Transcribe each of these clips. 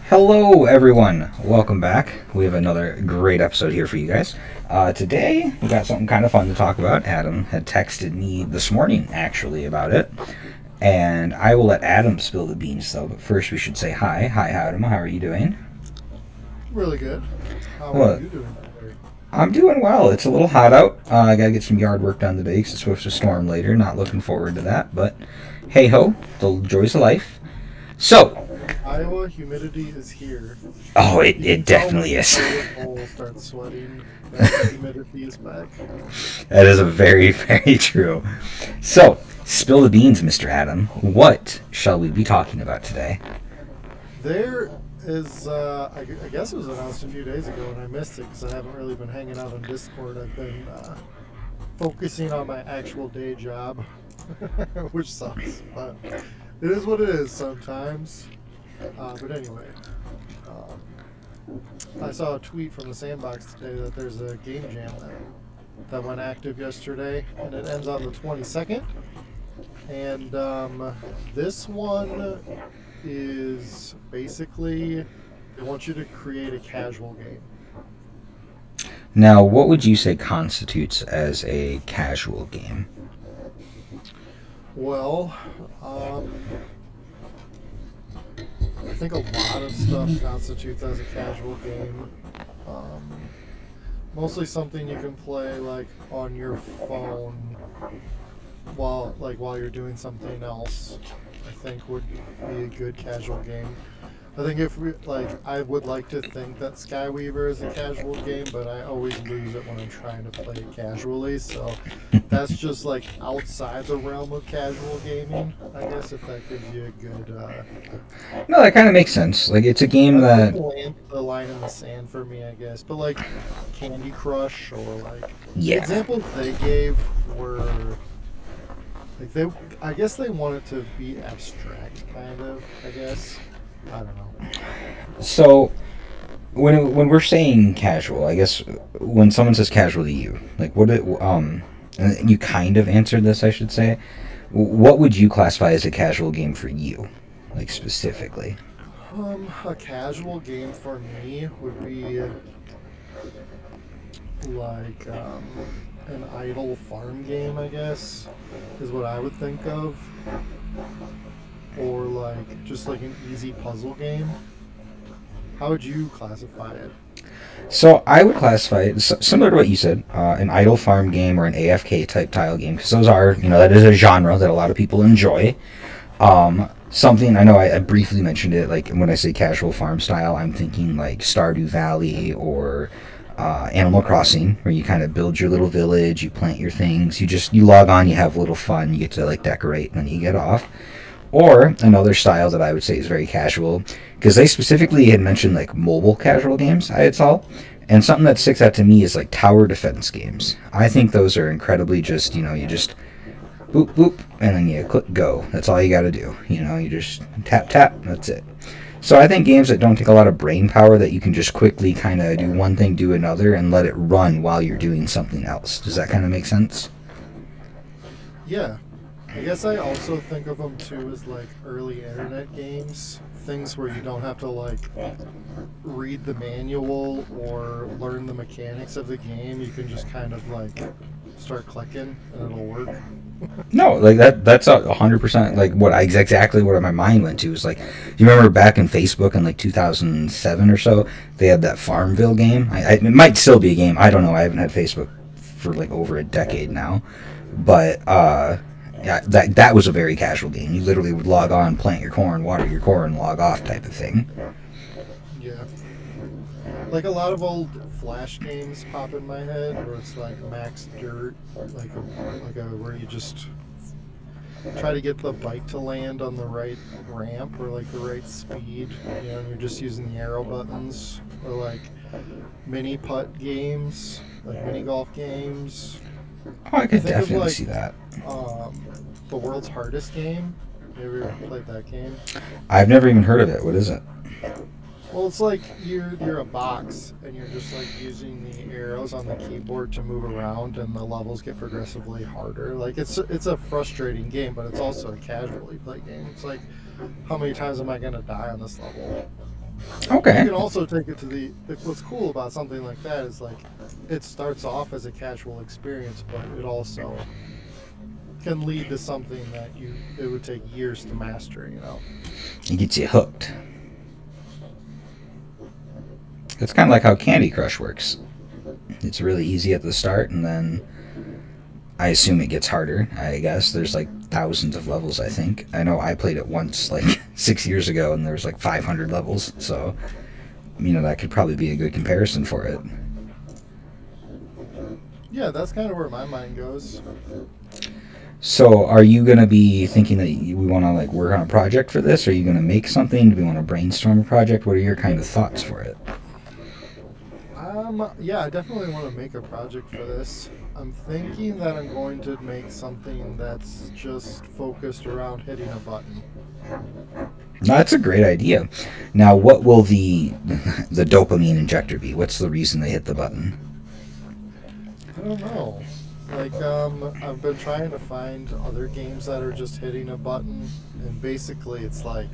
Hello, everyone. Welcome back. We have another great episode here for you guys. Today, we got something kind of fun to talk about. Adam had texted me this morning, actually, about it. And I will let Adam spill the beans, though. But first, we should say hi. Hi, Adam. How are you doing? Really good. How are Well, you doing today? I'm doing well. It's a little hot out. I got to get some yard work done today because it's supposed to storm later. Not looking forward to that. But hey ho, the joys of life. So, Iowa humidity is here. oh, it, You can it tell when definitely the is. toilet bowl starts sweating that the humidity is back. That is a very, very true. So, spill the beans, Mr. Adam. What shall we be talking about today? There is, I guess it was announced a few days ago and I missed it because I haven't really been hanging out on Discord. I've been focusing on my actual day job, which sucks, but it is what it is sometimes. But anyway, I saw a tweet from the Sandbox today that there's a game jam that went active yesterday, and it ends on the 22nd. And this one is basically they want you to create a casual game. Now, what would you say constitutes as a casual game? Well, I think a lot of stuff constitutes as a casual game. Um, Mostly something you can play like on your phone while you're doing something else. I think would be a good casual game. I think if we I would like to think that Skyweaver is a casual game, but I always lose it when I'm trying to play it casually. So that's just like outside the realm of casual gaming. I guess if that gives you a good. No, that kind of makes sense. Like, it's a game That's that, the line in the sand for me, I guess. But like Candy Crush or like the yeah. examples they gave were like I guess they wanted to be abstract, kind of. I guess I don't know. So, when we're saying casual, I guess when someone says casual to you, like and you kind of answered this, I should say. What would you classify as a casual game for you, like specifically? A casual game for me would be like an idle farm game, I guess, is what I would think of. Or like just like an easy puzzle game. How would you classify it? So I would classify it similar to what you said, an idle farm game or an AFK type tile game, because those are, that is a genre that a lot of people enjoy. Something I know I briefly mentioned it, like when I say casual farm style, I'm thinking like Stardew Valley or Animal Crossing, where you kind of build your little village, you plant your things, you log on, you have a little fun, you get to like decorate, and then you get off. Or another style that I would say is very casual, because they specifically had mentioned like mobile casual games, I had saw. And something that sticks out to me is like tower defense games. I think those are incredibly just, you just boop, boop, and then you click go. That's all you got to do. You just tap, tap, that's it. So I think games that don't take a lot of brain power, that you can just quickly kind of do one thing, do another, and let it run while you're doing something else. Does that kind of make sense? Yeah. I guess I also think of them too as like early internet games, things where you don't have to like read the manual or learn the mechanics of the game. You can just kind of like start clicking and it'll work. No, like that's 100% like exactly what my mind went to. Is like, you remember back in Facebook in like 2007 or so, they had that Farmville game. It might still be a game. I don't know. I haven't had Facebook for like over a decade now, but yeah, that was a very casual game. You literally would log on, plant your corn, water your corn, log off type of thing. Yeah. Like a lot of old Flash games pop in my head where it's like Max Dirt, where you just try to get the bike to land on the right ramp or like the right speed, and you're just using the arrow buttons, or like mini putt games, like mini golf games. Oh, I could Think of definitely like see that. the world's hardest game. You ever played that game? I've never even heard of it. What is it? Well, it's like you're a box, and you're just like using the arrows on the keyboard to move around, and the levels get progressively harder. Like it's a frustrating game, but it's also a casually play game. It's like, how many times am I gonna die on this level? You Okay. can also take it to what's cool about something like that is like it starts off as a casual experience, but it also can lead to something that it would take years to master. It gets you hooked. It's kind of like how Candy Crush works. It's really easy at the start, and then I assume it gets harder. I guess there's like thousands of levels. I think I know I played it once like 6 years ago, and there's like 500 levels. So that could probably be a good comparison for it. Yeah, that's kind of where my mind goes. So, are you gonna be thinking that we want to like work on a project for this? Are you gonna make something? Do we want to brainstorm a project? What are your kind of thoughts for it? Yeah, I definitely want to make a project for this. I'm thinking that I'm going to make something that's just focused around hitting a button. That's a great idea. Now, what will the the dopamine injector be? What's the reason they hit the button? I don't know. Like, I've been trying to find other games that are just hitting a button, and basically it's like,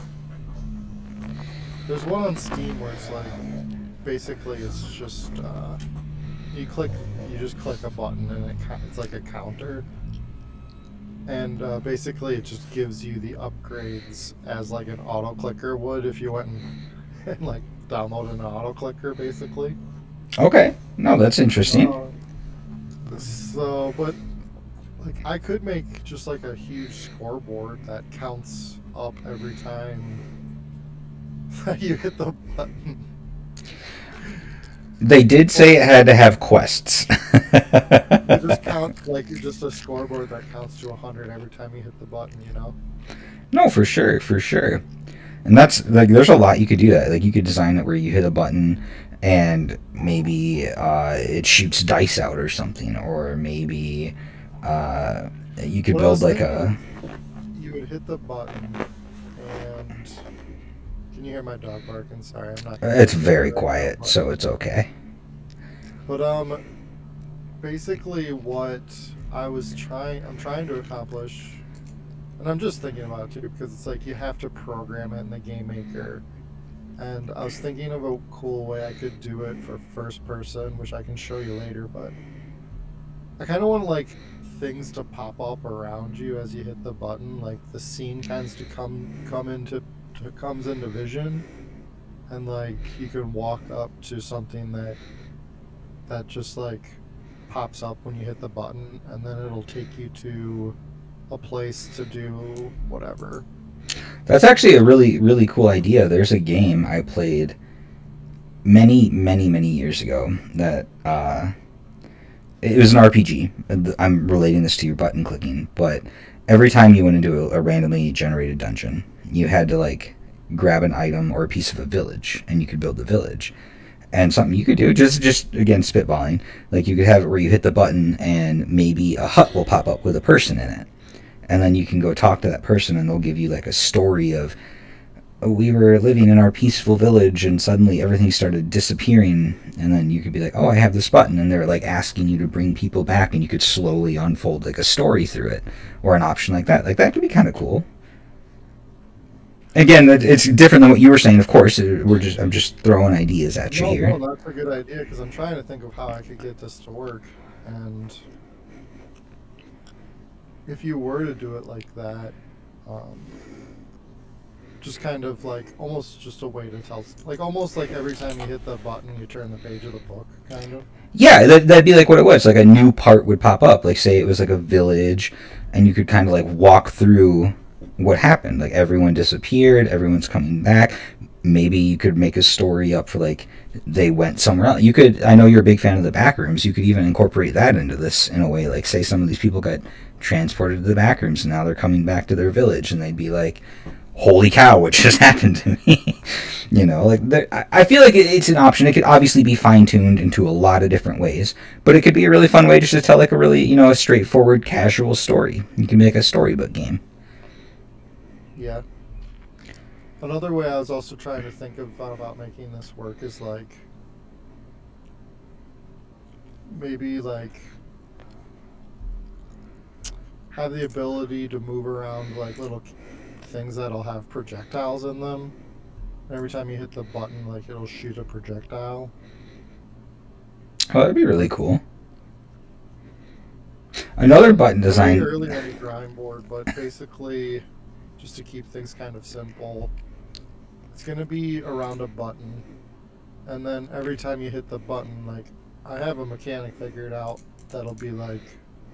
there's one on Steam where it's like, basically it's just, you just click a button and it's like a counter, and basically it just gives you the upgrades as like an auto clicker would if you went and like downloaded an auto clicker basically. Okay, no, that's interesting. But like I could make just like a huge scoreboard that counts up every time that you hit the button. They did say it had to have quests. You just count like just a scoreboard that counts to 100 every time you hit the button. No, for sure, for sure. And that's like, there's a lot you could do that. Like, you could design it where you hit a button and maybe it shoots dice out or something, or maybe you could build like a. You would hit the button, and can you hear my dog barking? Sorry, I'm not. It's very quiet, so it's okay. But basically, what I'm trying to accomplish, and I'm just thinking about it too, because it's like you have to program it in the Game Maker. And I was thinking of a cool way I could do it for first person, which I can show you later, but I kind of want like things to pop up around you as you hit the button, like the scene tends to comes into vision, and like you can walk up to something that just like pops up when you hit the button, and then it'll take you to a place to do whatever. That's actually a really, really cool idea. There's a game I played many, many, many years ago that it was an RPG. I'm relating this to your button clicking, but every time you went into a randomly generated dungeon, you had to like grab an item or a piece of a village, and you could build the village. And something you could do, just again spitballing, like you could have it where you hit the button and maybe a hut will pop up with a person in it. And then you can go talk to that person, and they'll give you like a story of, oh, we were living in our peaceful village and suddenly everything started disappearing. And then you could be like, oh, I have this button, and they're like asking you to bring people back, and you could slowly unfold like a story through it, or an option like that. Like, that could be kind of cool. Again, it's different than what you were saying, of course. I'm just throwing ideas at you here. No, that's a good idea, because I'm trying to think of how I could get this to work. And if you were to do it like that, just kind of like almost just a way to tell, like almost like every time you hit the button, you turn the page of the book, kind of. Yeah, that'd be like what it was. Like a new part would pop up. Like, say it was like a village, and you could kind of like walk through what happened. Like, everyone disappeared, everyone's coming back. Maybe you could make a story up for like they went somewhere else. You could. I know you're a big fan of the backrooms. You could even incorporate that into this in a way. Like, say some of these people got transported to the backrooms, and now they're coming back to their village, and they'd be like, holy cow, what just happened to me? I feel like it's an option. It could obviously be fine-tuned into a lot of different ways, but it could be a really fun way just to tell like a really, a straightforward, casual story. You can make a storybook game. Yeah. Another way I was also trying to think about making this work is like maybe like have the ability to move around like little things that'll have projectiles in them, And every time you hit the button, like it'll shoot a projectile. Oh, that'd be really cool. Another button Very design. early on the grind board, but basically, just to keep things kind of simple, it's gonna be around a button, and then every time you hit the button, like I have a mechanic figured out that'll be like.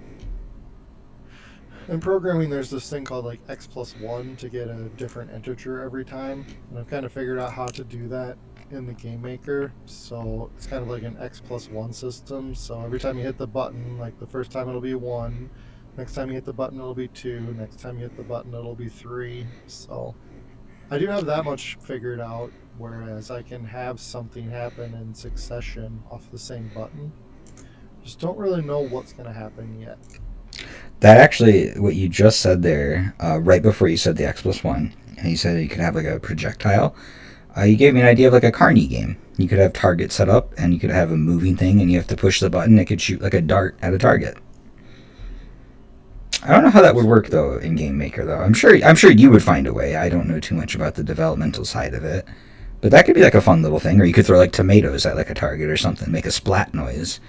In programming, there's this thing called like x+1 to get a different integer every time, and I've kind of figured out how to do that in the Game Maker. So it's kind of like an x+1 system. So every time you hit the button, like the first time it'll be 1, next time you hit the button it'll be 2, next time you hit the button it'll be 3. So I do have that much figured out, whereas I can have something happen in succession off the same button. Just don't really know what's going to happen yet. That actually, what you just said there, right before you said the x+1, and you said you could have like a projectile, you gave me an idea of like a Carney game. You could have target set up, and you could have a moving thing, and you have to push the button. It could shoot like a dart at a target. I don't know how that would work though in Game Maker though. I'm sure you would find a way. I don't know too much about the developmental side of it, but that could be like a fun little thing. Or you could throw like tomatoes at like a target or something, make a splat noise.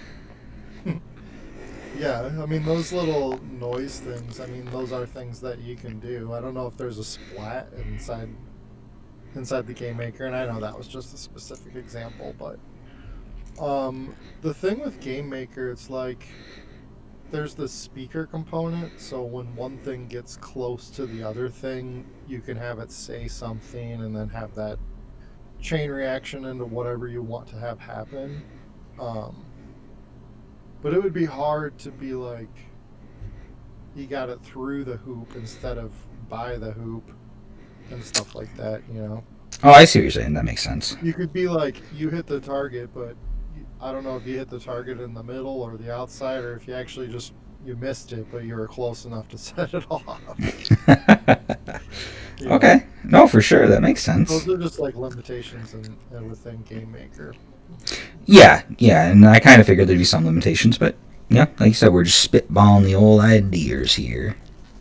Yeah, I mean, those little noise things, I mean, those are things that you can do. I don't know if there's a splat inside the Game Maker, and I know that was just a specific example, but the thing with Game Maker, it's like there's the speaker component, so when one thing gets close to the other thing, you can have it say something and then have that chain reaction into whatever you want to have happen. But it would be hard to be like, you got it through the hoop instead of by the hoop and stuff like that, you know? Oh, I see what you're saying. That makes sense. You could be like, you hit the target, but I don't know if you hit the target in the middle or the outside, or if you actually just, you missed it, but you were close enough to set it off. Yeah. Okay. No, for sure. That makes sense. Those are just like limitations within Game Maker. Yeah, and I kind of figured there'd be some limitations, but yeah, like you said, we're just spitballing the old ideas here.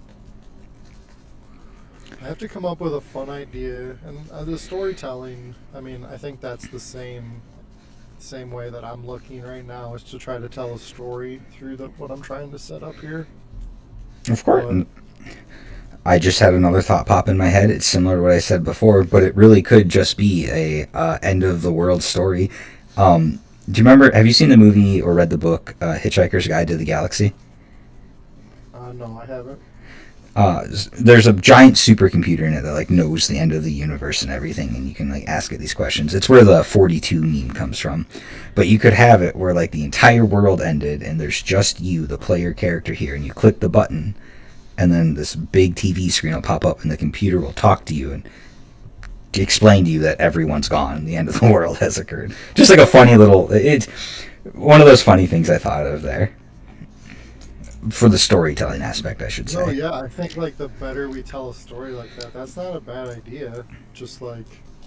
I have to come up with a fun idea, and the storytelling, I mean, I think that's the same way that I'm looking right now, is to try to tell a story through what I'm trying to set up here. Of course. But I just had another thought pop in my head. It's similar to what I said before, but it really could just be a end of the world story. Do you remember, have you seen the movie or read the book Hitchhiker's Guide to the Galaxy? No, I haven't. There's a giant supercomputer in it that like knows the end of the universe and everything, and you can like ask it these questions. It's where the 42 meme comes from. But you could have it where like the entire world ended and there's just you, the player character here, and you click the button and then this big TV screen will pop up and the computer will talk to you and explain to you that everyone's gone, the end of the world has occurred. Just like a funny little, it's one of those funny things I thought of there. For the storytelling aspect, I should say. Oh yeah, I think like the better we tell a story like that, that's not a bad idea. Just like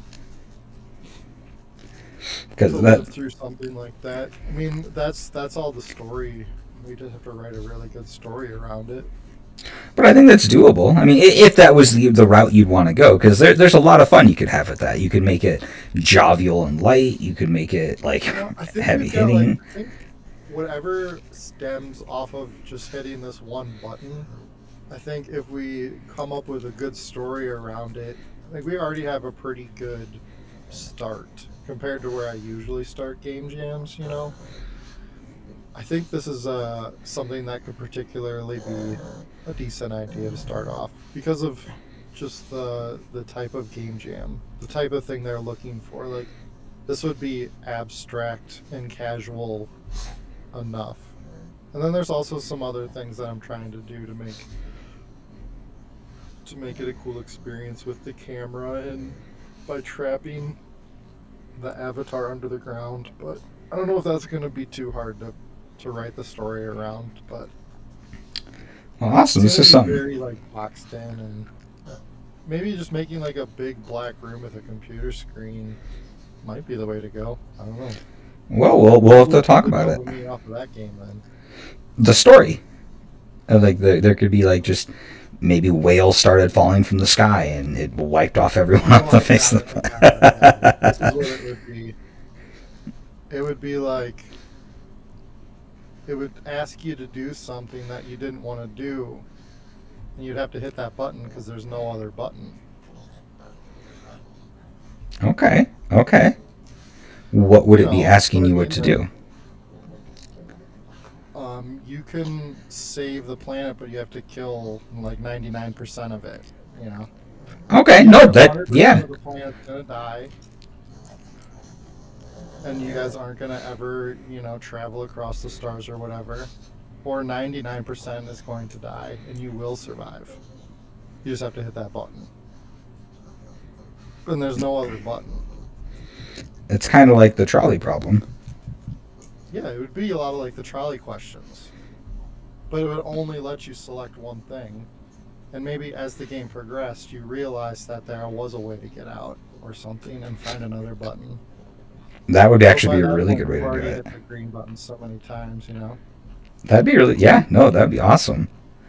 because live through something like that. I mean, that's all the story. We just have to write a really good story around it. But I think that's doable. I mean, if that was the route you'd want to go, because there's a lot of fun you could have with that. You could make it jovial and light. You could make it like heavy hitting. Like, I think whatever stems off of just hitting this one button, I think if we come up with a good story around it, I think we already have a pretty good start compared to where I usually start game jams, you know? I think this is something that could particularly be a decent idea to start off because of just the type of game jam, the type of thing they're looking for. Like, this would be abstract and casual enough. And then there's also some other things that I'm trying to do to make it a cool experience with the camera and by trapping the avatar under the ground. But I don't know if that's going to be too hard to write the story around, but well, awesome. This is something very like boxed in, and maybe just making like a big black room with a computer screen might be the way to go. I don't know. Well, we'll have to talk about it. Off of that game, then. The story, like there could be like just maybe whales started falling from the sky and it wiped off everyone off the face of the planet. This is what it would be. It would be like, it would ask you to do something that you didn't want to do, and you'd have to hit that button because there's no other button. Okay. What would it be asking you what to do? You can save the planet, but you have to kill like 99% of it. You know. Okay. No, that yeah. The planet's gonna die, and you guys aren't gonna ever, travel across the stars or whatever. Or 99% is going to die, and you will survive. You just have to hit that button. And there's no other button. It's kind of like the trolley problem. Yeah, it would be a lot of like the trolley questions. But it would only let you select one thing. And maybe as the game progressed, you realized that there was a way to get out or something and find another button. That would actually be a really good way to do it. Hit the green button so many times, That'd be really, that'd be awesome.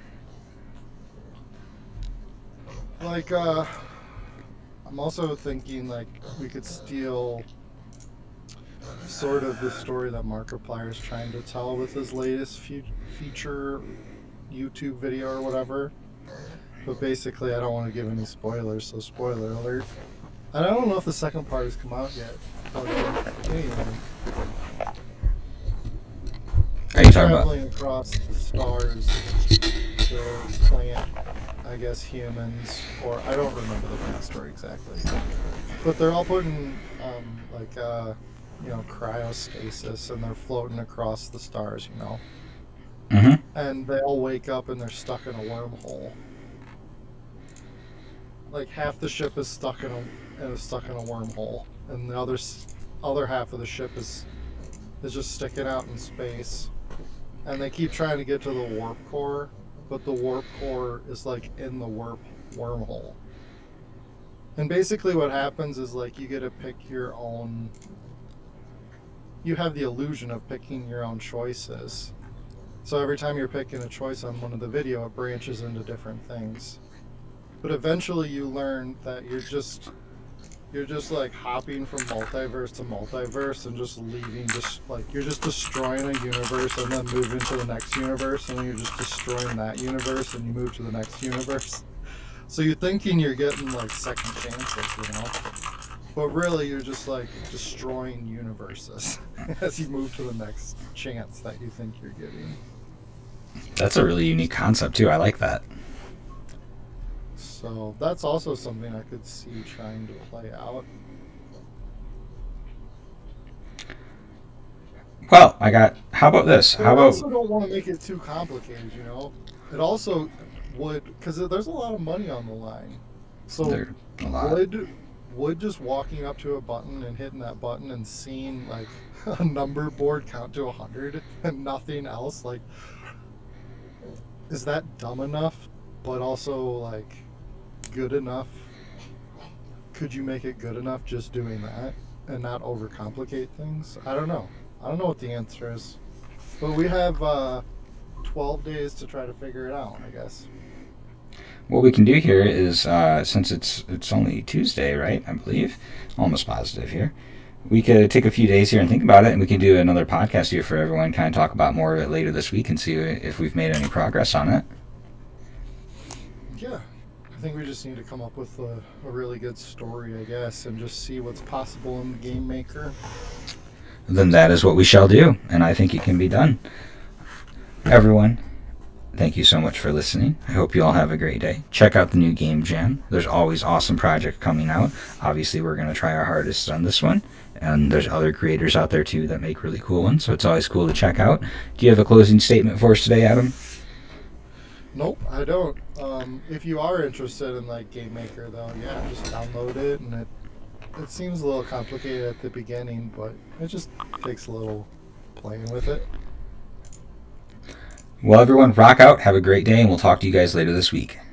Like, I'm also thinking like we could steal sort of the story that Markiplier is trying to tell with his latest feature YouTube video or whatever. But basically, I don't want to give any spoilers, so spoiler alert. And I don't know if the second part has come out yet. But anyway. Are you talking traveling across the stars to plant, I guess, humans, or I don't remember the backstory exactly. But they're all put in, cryostasis, and they're floating across the stars, Mm-hmm. And they all wake up and they're stuck in a wormhole. Like half the ship is stuck in a wormhole, and the other half of the ship is just sticking out in space. And they keep trying to get to the warp core, but the warp core is like in the wormhole. And basically what happens is like you get to pick your own. You have the illusion of picking your own choices. So every time you're picking a choice on one of the video, it branches into different things. But eventually you learn that you're just like hopping from multiverse to multiverse and just leaving, you're just destroying a universe and then moving to the next universe, and then you're just destroying that universe and you move to the next universe. So you're thinking you're getting like second chances, but really you're just like destroying universes as you move to the next chance that you think you're getting. That's a really unique concept too. I like that. So that's also something I could see trying to play out. Well, how about this? I also don't want to make it too complicated, It also would, because there's a lot of money on the line. So would just walking up to a button and hitting that button and seeing like a number board count to 100 and nothing else, like, is that dumb enough, but also like good enough? Could you make it good enough just doing that and not overcomplicate things? I don't know what the answer is, but we have 12 days to try to figure it out, I guess. What we can do here is, since it's only Tuesday, right? I believe, almost positive here. We could take a few days here and think about it, and we can do another podcast here for everyone, kind of talk about more of it later this week and see if we've made any progress on it. Yeah, I think we just need to come up with a really good story, I guess, and just see what's possible in the Game Maker. Then that is what we shall do, and I think it can be done. Everyone, thank you so much for listening. I hope you all have a great day. Check out the new Game Jam. There's always awesome projects coming out. Obviously, we're going to try our hardest on this one. And there's other creators out there, too, that make really cool ones. So it's always cool to check out. Do you have a closing statement for us today, Adam? Nope, I don't. If you are interested in, like, Game Maker, though, yeah, just download it. And it seems a little complicated at the beginning, but it just takes a little playing with it. Well, everyone, rock out. Have a great day, and we'll talk to you guys later this week.